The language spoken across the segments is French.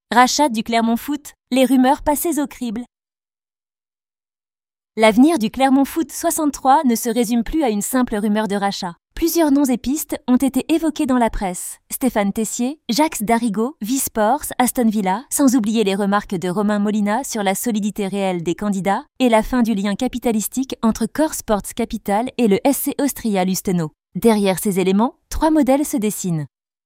Rachat du Clermont Foot, les rumeurs passées au crible. L'avenir du Clermont Foot 63 ne se résume plus à une simple rumeur de rachat. Plusieurs noms et pistes ont été évoqués dans la presse. Stéphane Tessier, Jacques Darigo, V-Sports, Aston Villa, sans oublier les remarques de Romain Molina sur la solidité réelle des candidats et la fin du lien capitalistique entre Core Sports Capital et le SC Austria Lustenau. Derrière ces éléments, 3 modèles se dessinent.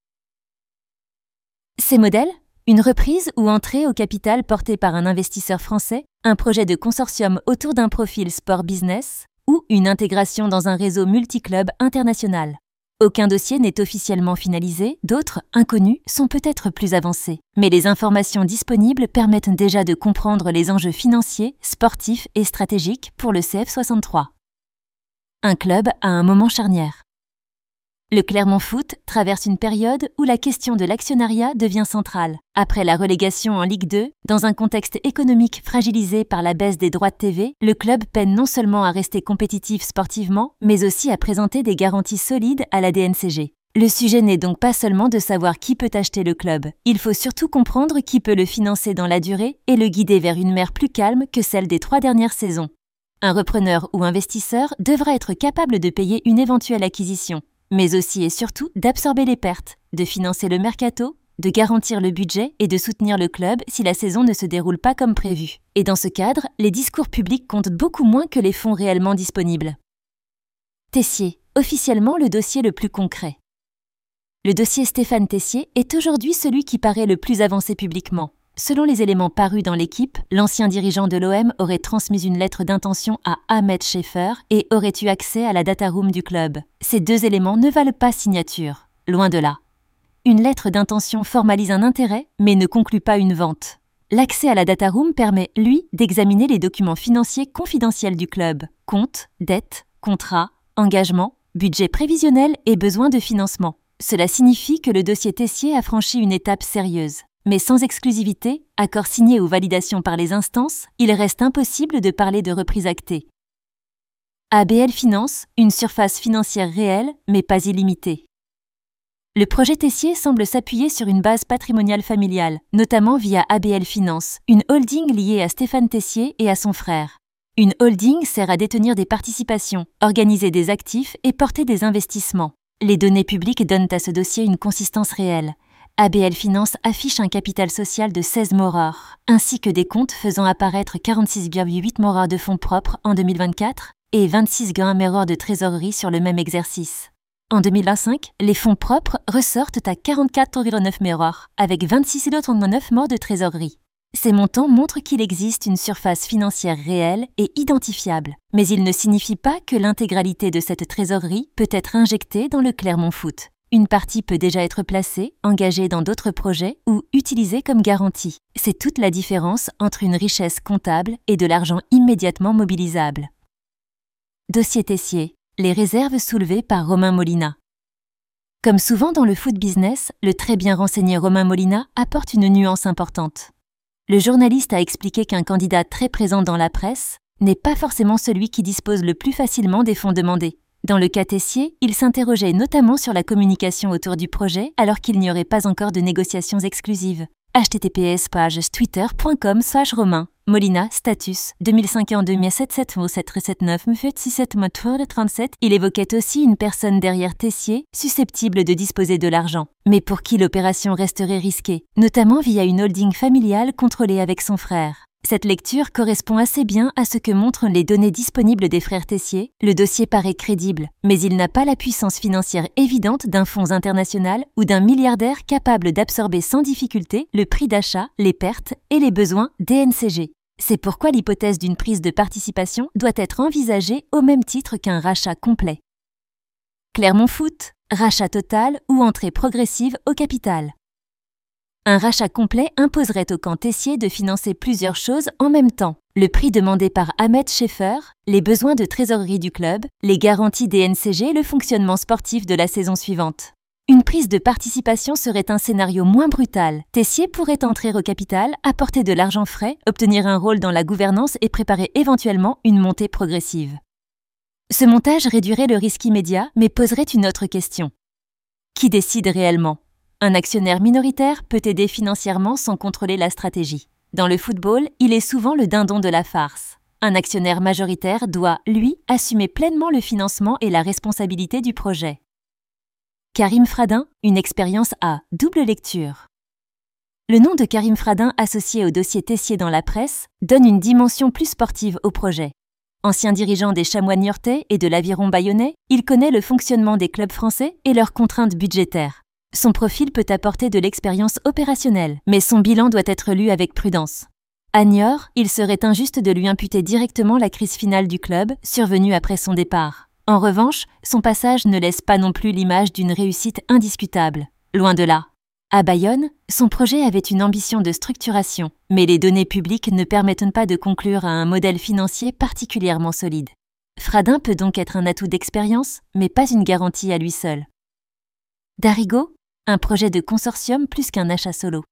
Ces modèles ? Une reprise ou entrée au capital portée par un investisseur français, un projet de consortium autour d'un profil sport-business ou une intégration dans un réseau multiclub international. Aucun dossier n'est officiellement finalisé, d'autres, inconnus, sont peut-être plus avancés. Mais les informations disponibles permettent déjà de comprendre les enjeux financiers, sportifs et stratégiques pour le CF63. Un club à un moment charnière. Le Clermont Foot traverse une période où la question de l'actionnariat devient centrale. Après la relégation en Ligue 2, dans un contexte économique fragilisé par la baisse des droits de TV, le club peine non seulement à rester compétitif sportivement, mais aussi à présenter des garanties solides à la DNCG. Le sujet n'est donc pas seulement de savoir qui peut acheter le club. Il faut surtout comprendre qui peut le financer dans la durée et le guider vers une mer plus calme que celle des 3 dernières saisons. Un repreneur ou investisseur devra être capable de payer une éventuelle acquisition, mais aussi et surtout d'absorber les pertes, de financer le mercato, de garantir le budget et de soutenir le club si la saison ne se déroule pas comme prévu. Et dans ce cadre, les discours publics comptent beaucoup moins que les fonds réellement disponibles. Tessier, officiellement le dossier le plus concret. Le dossier Stéphane Tessier est aujourd'hui celui qui paraît le plus avancé publiquement. Selon les éléments parus dans l'équipe, l'ancien dirigeant de l'OM aurait transmis une lettre d'intention à Ahmed Scheffer et aurait eu accès à la dataroom du club. Ces 2 éléments ne valent pas signature, loin de là. Une lettre d'intention formalise un intérêt, mais ne conclut pas une vente. L'accès à la dataroom permet, lui, d'examiner les documents financiers confidentiels du club, comptes, dettes, contrats, engagements, budget prévisionnel et besoins de financement. Cela signifie que le dossier Tessier a franchi une étape sérieuse. Mais sans exclusivité, accord signé ou validation par les instances, il reste impossible de parler de reprise actée. ABL Finance, une surface financière réelle, mais pas illimitée. Le projet Tessier semble s'appuyer sur une base patrimoniale familiale, notamment via ABL Finance, une holding liée à Stéphane Tessier et à son frère. Une holding sert à détenir des participations, organiser des actifs et porter des investissements. Les données publiques donnent à ce dossier une consistance réelle. ABL Finance affiche un capital social de 16 morards, ainsi que des comptes faisant apparaître 46,8 morards de fonds propres en 2024 et 26,1 morards de trésorerie sur le même exercice. En 2025, les fonds propres ressortent à 44,9 morards, avec 26,39 morts de trésorerie. Ces montants montrent qu'il existe une surface financière réelle et identifiable, mais ils ne signifient pas que l'intégralité de cette trésorerie peut être injectée dans le Clermont Foot. Une partie peut déjà être placée, engagée dans d'autres projets ou utilisée comme garantie. C'est toute la différence entre une richesse comptable et de l'argent immédiatement mobilisable. Dossier Tessier, les réserves soulevées par Romain Molina. Comme souvent dans le foot business, le très bien renseigné Romain Molina apporte une nuance importante. Le journaliste a expliqué qu'un candidat très présent dans la presse n'est pas forcément celui qui dispose le plus facilement des fonds demandés. Dans le cas Tessier, il s'interrogeait notamment sur la communication autour du projet alors qu'il n'y aurait pas encore de négociations exclusives. https://twitter.com/Romain. Molina, status, 2051-2779-67 Il évoquait aussi une personne derrière Tessier, susceptible de disposer de l'argent, mais pour qui l'opération resterait risquée, notamment via une holding familiale contrôlée avec son frère. Cette lecture correspond assez bien à ce que montrent les données disponibles des frères Tessier. Le dossier paraît crédible, mais il n'a pas la puissance financière évidente d'un fonds international ou d'un milliardaire capable d'absorber sans difficulté le prix d'achat, les pertes et les besoins DNCG. C'est pourquoi l'hypothèse d'une prise de participation doit être envisagée au même titre qu'un rachat complet. Clermont Foot, rachat total ou entrée progressive au capital. Un rachat complet imposerait au camp Tessier de financer plusieurs choses en même temps. Le prix demandé par Ahmed Scheffer, les besoins de trésorerie du club, les garanties DNCG et le fonctionnement sportif de la saison suivante. Une prise de participation serait un scénario moins brutal. Tessier pourrait entrer au capital, apporter de l'argent frais, obtenir un rôle dans la gouvernance et préparer éventuellement une montée progressive. Ce montage réduirait le risque immédiat, mais poserait une autre question. Qui décide réellement ? Un actionnaire minoritaire peut aider financièrement sans contrôler la stratégie. Dans le football, il est souvent le dindon de la farce. Un actionnaire majoritaire doit, lui, assumer pleinement le financement et la responsabilité du projet. Karim Fradin, une expérience à double lecture. Le nom de Karim Fradin associé au dossier Tessier dans la presse donne une dimension plus sportive au projet. Ancien dirigeant des Chamois niortais et de l'Aviron bayonnais, il connaît le fonctionnement des clubs français et leurs contraintes budgétaires. Son profil peut apporter de l'expérience opérationnelle, mais son bilan doit être lu avec prudence. À Niort, il serait injuste de lui imputer directement la crise finale du club, survenue après son départ. En revanche, son passage ne laisse pas non plus l'image d'une réussite indiscutable. Loin de là. À Bayonne, son projet avait une ambition de structuration, mais les données publiques ne permettent pas de conclure à un modèle financier particulièrement solide. Fradin peut donc être un atout d'expérience, mais pas une garantie à lui seul. Darigo, un projet de consortium plus qu'un achat solo.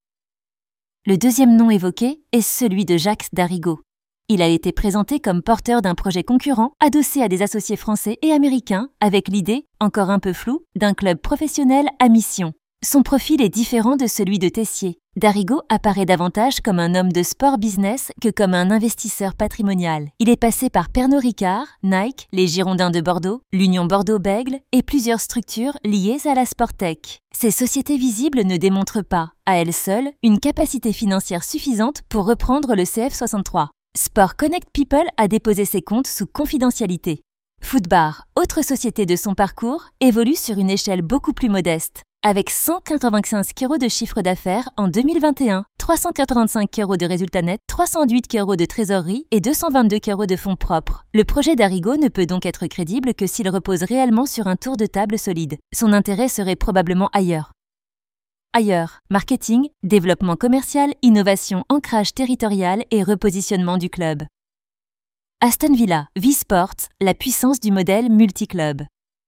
Le deuxième nom évoqué est celui de Jacques Darigo. Il a été présenté comme porteur d'un projet concurrent adossé à des associés français et américains avec l'idée, encore un peu floue, d'un club professionnel à mission. Son profil est différent de celui de Tessier. Darigo apparaît davantage comme un homme de sport business que comme un investisseur patrimonial. Il est passé par Pernod Ricard, Nike, les Girondins de Bordeaux, l'Union Bordeaux-Bègles et plusieurs structures liées à la Sporttech. Ces sociétés visibles ne démontrent pas, à elles seules, une capacité financière suffisante pour reprendre le CF63. Sport Connect People a déposé ses comptes sous confidentialité. Footbar, autre société de son parcours, évolue sur une échelle beaucoup plus modeste. Avec 185 € de chiffre d'affaires en 2021, 385 € de résultats nets, 308 € de trésorerie et 222 € de fonds propres. Le projet Darigo ne peut donc être crédible que s'il repose réellement sur un tour de table solide. Son intérêt serait probablement ailleurs. Ailleurs, marketing, développement commercial, innovation, ancrage territorial et repositionnement du club. Aston Villa, V-Sports, la puissance du modèle multiclub.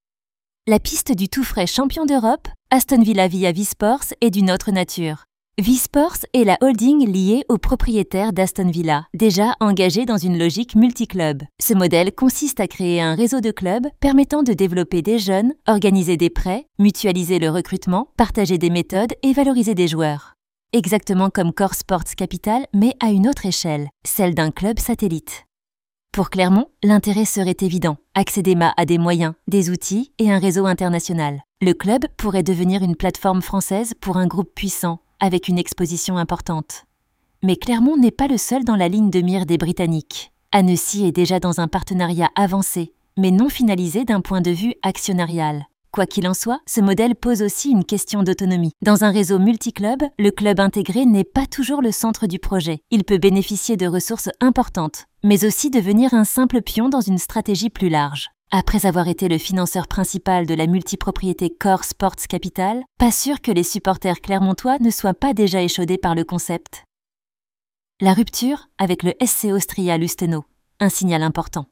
La piste du tout frais champion d'Europe, Aston Villa via V-Sports est d'une autre nature. V-Sports est la holding liée aux propriétaires d'Aston Villa, déjà engagés dans une logique multiclub. Ce modèle consiste à créer un réseau de clubs permettant de développer des jeunes, organiser des prêts, mutualiser le recrutement, partager des méthodes et valoriser des joueurs. Exactement comme Core Sports Capital, mais à une autre échelle, celle d'un club satellite. Pour Clermont, l'intérêt serait évident, accéder à des moyens, des outils et un réseau international. Le club pourrait devenir une plateforme française pour un groupe puissant, avec une exposition importante. Mais Clermont n'est pas le seul dans la ligne de mire des Britanniques. Annecy est déjà dans un partenariat avancé, mais non finalisé d'un point de vue actionnarial. Quoi qu'il en soit, ce modèle pose aussi une question d'autonomie. Dans un réseau multiclub, le club intégré n'est pas toujours le centre du projet. Il peut bénéficier de ressources importantes, mais aussi devenir un simple pion dans une stratégie plus large. Après avoir été le financeur principal de la multipropriété Core Sports Capital, pas sûr que les supporters clermontois ne soient pas déjà échaudés par le concept. La rupture avec le SC Austria Lustenau, un signal important.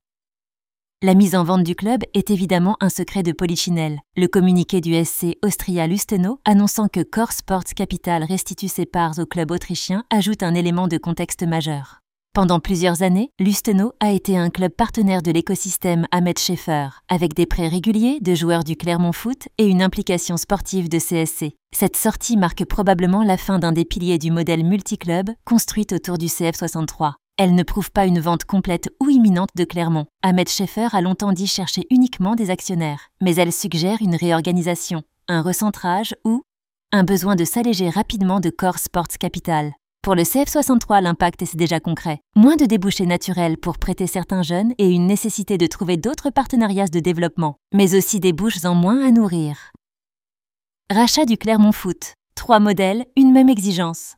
La mise en vente du club est évidemment un secret de Polichinelle. Le communiqué du SC Austria Lustenau annonçant que Core Sports Capital restitue ses parts au club autrichien ajoute un élément de contexte majeur. Pendant plusieurs années, Lustenau a été un club partenaire de l'écosystème Ahmed Scheffer, avec des prêts réguliers de joueurs du Clermont Foot et une implication sportive de CSC. Cette sortie marque probablement la fin d'un des piliers du modèle multiclub construit autour du CF63. Elle ne prouve pas une vente complète ou imminente de Clermont. Ahmed Scheffer a longtemps dit chercher uniquement des actionnaires, mais elle suggère une réorganisation, un recentrage ou un besoin de s'alléger rapidement de Core Sports Capital. Pour le CF63, l'impact est déjà concret. Moins de débouchés naturels pour prêter certains jeunes et une nécessité de trouver d'autres partenariats de développement, mais aussi des bouches en moins à nourrir. Rachat du Clermont Foot. 3 modèles, une même exigence.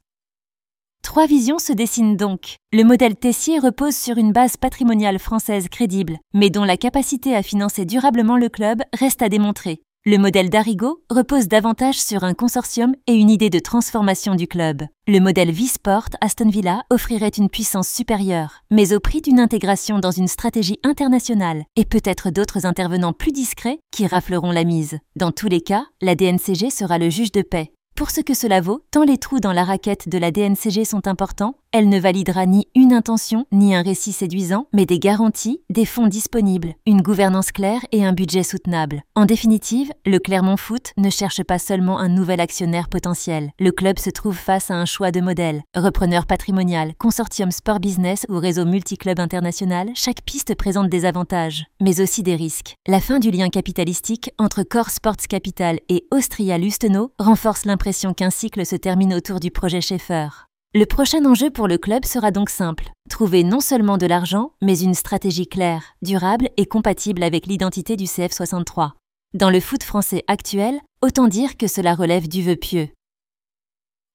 3 visions se dessinent donc. Le modèle Tessier repose sur une base patrimoniale française crédible, mais dont la capacité à financer durablement le club reste à démontrer. Le modèle Darigo repose davantage sur un consortium et une idée de transformation du club. Le modèle V-Sport Aston Villa offrirait une puissance supérieure, mais au prix d'une intégration dans une stratégie internationale et peut-être d'autres intervenants plus discrets qui rafleront la mise. Dans tous les cas, la DNCG sera le juge de paix. Pour ce que cela vaut, tant les trous dans la raquette de la DNCG sont importants Elle ne validera ni une intention, ni un récit séduisant, mais des garanties, des fonds disponibles, une gouvernance claire et un budget soutenable. En définitive, le Clermont Foot ne cherche pas seulement un nouvel actionnaire potentiel. Le club se trouve face à un choix de modèle. Repreneur patrimonial, consortium sport business ou réseau multiclub international, chaque piste présente des avantages, mais aussi des risques. La fin du lien capitalistique entre Core Sports Capital et Austria Lustenau renforce l'impression qu'un cycle se termine autour du projet Schaeffer. Le prochain enjeu pour le club sera donc simple. Trouver non seulement de l'argent, mais une stratégie claire, durable et compatible avec l'identité du CF63. Dans le foot français actuel, autant dire que cela relève du vœu pieux.